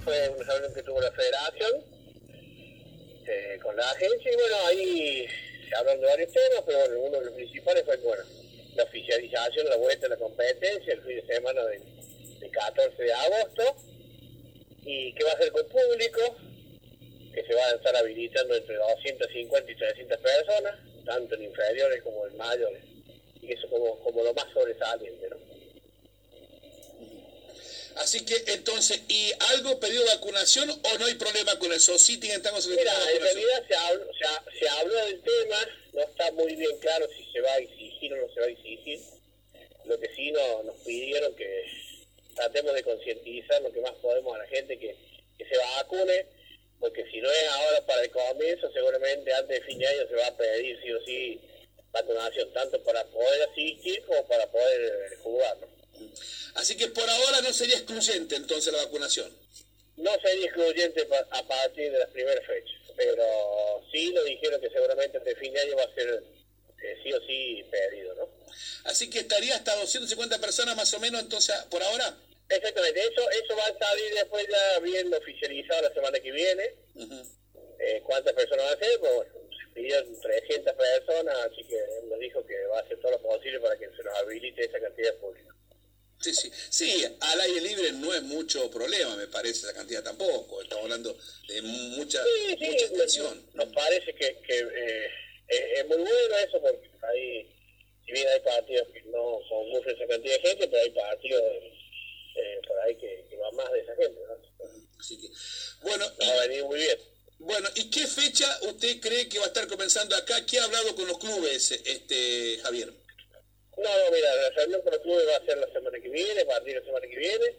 fue una reunión que tuvo la federación con la agencia, y bueno, ahí se hablan de varios temas, pero bueno, uno de los principales fue, bueno, la oficialización, la vuelta de la competencia, el fin de semana del 14 de agosto, y que va a ser con público, que se va a estar habilitando entre 250 y 300 personas, tanto en inferiores como en mayores, y eso como lo más sobresaliente, ¿no? Así que entonces, ¿y algo pedido vacunación o no hay problema con eso? ¿Sí estamos Mira, en realidad se habló del tema, no está muy bien claro si se va a exigir o no se va a exigir. Lo que sí nos pidieron que tratemos de concientizar lo que más podemos a la gente que se vacune, porque si no es ahora para el comienzo, seguramente antes de fin de año se va a pedir sí o sí vacunación, tanto para poder asistir como para poder jugar, ¿no? Así que por ahora no sería excluyente entonces la vacunación. No sería excluyente a partir de las primeras fechas, pero sí lo dijeron que seguramente este fin de año va a ser sí o sí pedido, ¿no? Así que estaría hasta 250 personas más o menos entonces por ahora. Exactamente, eso va a salir después ya bien oficializado la semana que viene. Uh-huh. ¿Cuántas personas van a ser? Pues bueno, se pidieron 300 personas, así que nos dijo que va a hacer todo lo posible para que se nos habilite esa cantidad de público. Sí, al aire libre no es mucho problema, me parece, esa cantidad tampoco. Estamos hablando de mucha extensión. Nos parece que es muy bueno eso, porque ahí, si bien hay partidos que no son mucha esa cantidad de gente, pero hay partidos por ahí que van más de esa gente, ¿no? Así que, bueno, va a venir muy bien. Bueno, ¿y qué fecha usted cree que va a estar comenzando acá? ¿Qué ha hablado con los clubes, Javier? No, mira, la reunión con los clubes va a ser la semana que viene, a partir de la semana que viene,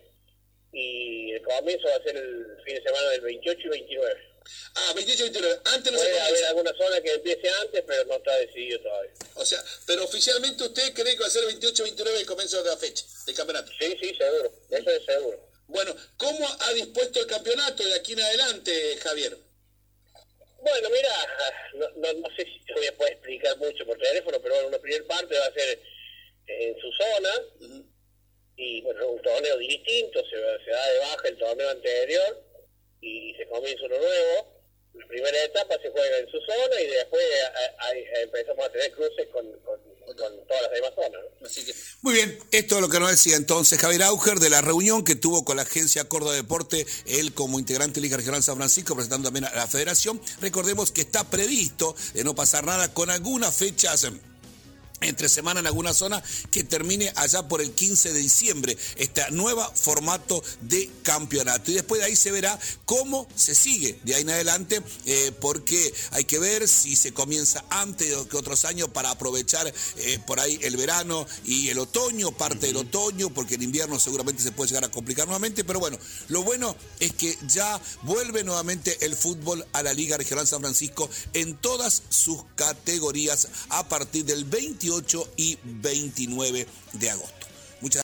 y el comienzo va a ser el fin de semana del 28 y 29. Ah, 28 y 29. Antes no se puede comienza. Haber alguna zona que empiece antes, pero no está decidido todavía. O sea, pero oficialmente usted cree que va a ser el 28 y 29 el comienzo de la fecha del campeonato. Sí, seguro. Eso es seguro. Bueno, ¿cómo ha dispuesto el campeonato de aquí en adelante, Javier? Bueno, mira, no sé si te voy a poder explicar mucho por teléfono, pero bueno, una primera parte va a ser en su zona, uh-huh. Y bueno, un torneo distinto, se da de baja el torneo anterior y se comienza uno nuevo. La primera etapa se juega en su zona y después empezamos a tener cruces con todas las demás zonas, ¿no? Así que... Muy bien, esto es lo que nos decía entonces Javier Auger de la reunión que tuvo con la agencia Córdoba Deporte, él como integrante de Liga Regional San Francisco, presentando también a la federación. Recordemos que está previsto de no pasar nada con algunas fechas entre semana en alguna zona que termine allá por el 15 de diciembre, este nuevo formato de campeonato. Y después de ahí se verá cómo se sigue de ahí en adelante, porque hay que ver si se comienza antes que otros años para aprovechar por ahí el verano y el otoño, parte del otoño, porque el invierno seguramente se puede llegar a complicar nuevamente, pero bueno, lo bueno es que ya vuelve nuevamente el fútbol a la Liga Regional San Francisco en todas sus categorías a partir del 28 y 29 de agosto.